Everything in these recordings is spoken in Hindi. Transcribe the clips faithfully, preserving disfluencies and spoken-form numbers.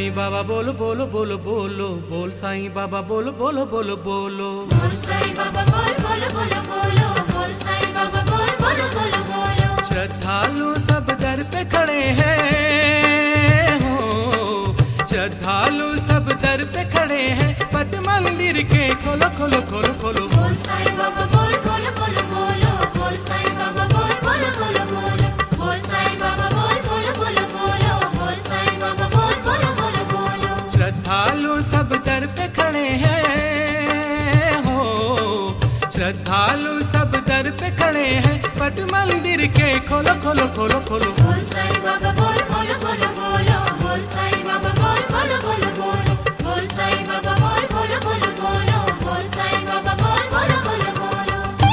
साईं बाबा बोलो बोलो बोलो बोलो, बोल साईं बाबा बोलो बोलो बोलो बोलो, बोल साईं बाबा बोल बोलो बोलो बोलो, बोल साईं बाबा बोल बोलो बोलो बोलो। श्रद्धालु सब दर पे खड़े हैं हो, श्रद्धालु सब दर पे खड़े हैं, पट मंदिर के खोलो खोलो खोलो खोलो। बोल साईं बाबा बोल बोलो बोलो बोलो, बोल साईं बाबा बोल बोलो बोलो बोलो, बोल साईं बाबा बोल बोलो बोलो बोलो, बोल साईं बाबा बोल बोलो बोलो बोलो। श्रद्धालु सब दर पे खड़े हैं हो, श्रद्धालु सब दर पे खड़े हैं, पट मंदिर के खोलो खोलो खोलो खोलो। बोल साईं बाबा बोल बोलो बोलो बोलो, बोल साईं बाबा बोल बोलो बोलो बोलो, बोल साईं बाबा बोल बोलो बोलो बोलो, बोल साईं बाबा बोल बोलो बोलो बोलो।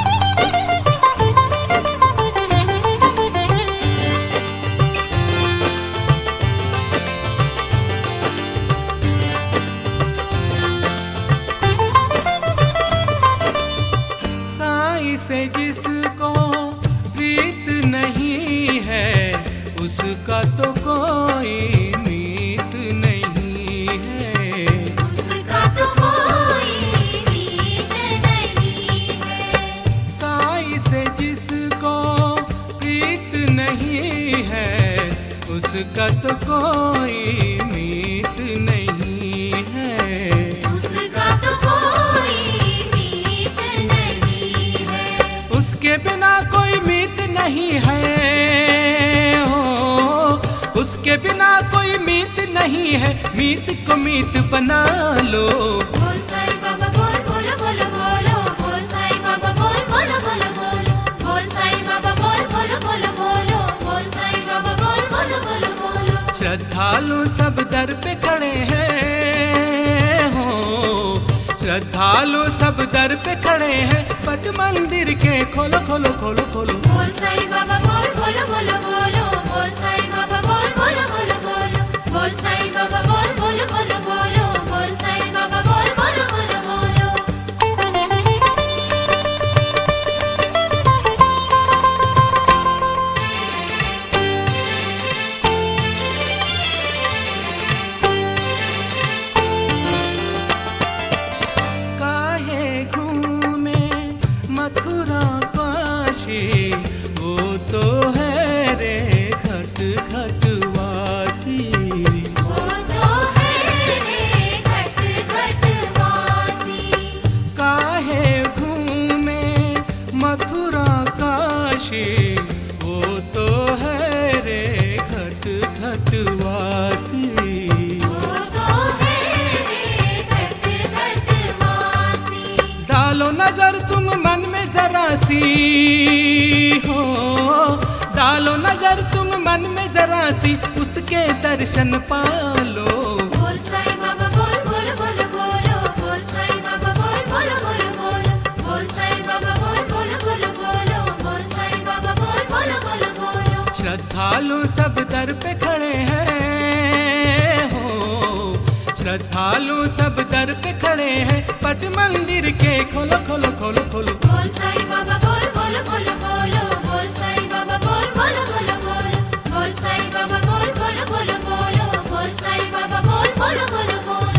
साईं से जिसको प्रीत नहीं है, उसका तो कोई मीत नहीं है, उसका तो कोई मीत नहीं है। साईं से जिसको प्रीत नहीं है, उसका तो कोई मीत नहीं है, उसका तो कोई मीत नहीं है। उसके बिना कोई मीत नहीं है हो, उसके बिना कोई मीत नहीं है, मीत को मीत बना लो। बोल साईं बाबा बोल बोलो बोलो बोलो, बोल साईं बाबा बोल बोलो बोलो बोलो, बोल साईं बाबा बोल बोलो बोलो बोलो, बोल साईं बाबा बोल बोलो बोलो बोलो। श्रद्धालु सब दर पे खड़े हैं हो, श्रद्धालु सब दर पे खड़े हैं, पट मंदिर के खोलो खोलो खोलो खोलो। बोल साईं बाबा बोल बोलो बोलो बोलो, बोल साईं बाबा बोल बोलो बोलो बोलो, बोल साईं बाबा बोल बोलो बोलो बोलो, बोल साईं बाबा बोल बोलो बोलो बोलो। काहे घूमे मथुरा काशी, वो तो है रे घट घट वासी, वो तो है रे घट घट वासी। काहे घूमे मथुरा काशी, वो तो है रे घट घट वासी। वो तो है रे घट घट वासी। डालो नजर तुम मन में जरा सी हो, डालो नजर तुम मन में जरा सी, उसके दर्शन पालो। बोल साईं बाबा बोल बोलो बोलो बोलो, बोल साईं बाबा बोल बोलो बोलो बोलो, बोल साईं बाबा बोल बोलो बोलो बोलो, बोल साईं बाबा बोल बोलो बोलो बोलो। श्रद्धालु सब दर पे खड़े हैं हो, श्रद्धालु सब दर पे खड़े हैं, पट मंदिर के खोलो खोलो खोलो खोलो। बोल साईं बाबा बोल बोलो बोलो बोलो, बोल साईं बाबा बोल बोलो बोलो बोलो, बोल साईं बाबा बोल बोलो बोलो बोलो, बोल साईं बाबा बोल बोलो बोलो बोलो।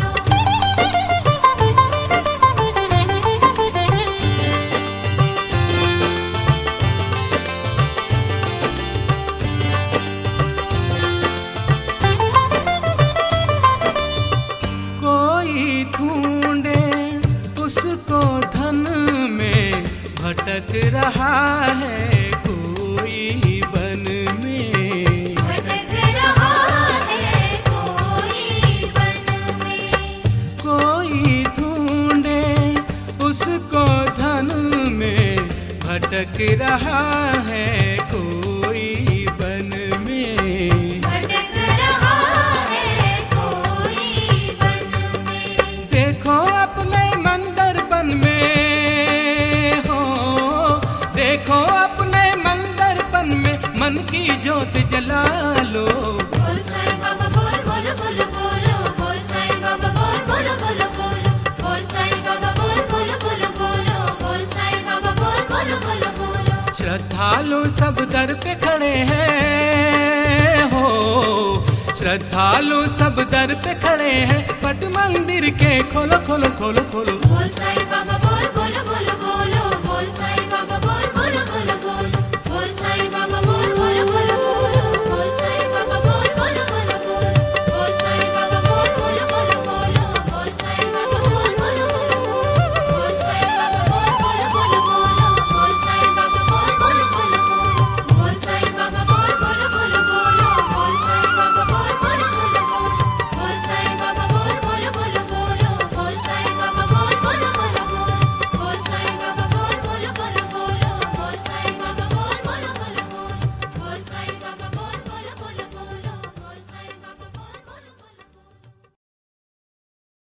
कोई ढूंढे उसको धन में, भटक रहा है कोई बन में, भटक रहा है कोई बन में। कोई ढूंढे उसको धन में, भटक रहा है कोई बन में, भटक रहा है कोई बन में। देखो अपने मंदरपन में हो, देखो अपने मंदरपन में, मन की ज्योत जला लो। बोल साईं बाबा बोल बोलो बोलो बोलो, बोल साईं बाबा बोल बोलो बोलो बोलो, बोल साईं बाबा बोल बोलो बोलो बोलो, बोल साईं बाबा बोल बोलो बोलो बोलो। श्रद्धालु सब दर पे खड़े हैं हो, श्रद्धालु सब दर पे खड़े हैं, पट मंदिर के खोलो खोलो खोलो खोलो। बोल साईं बाबा बोल बोल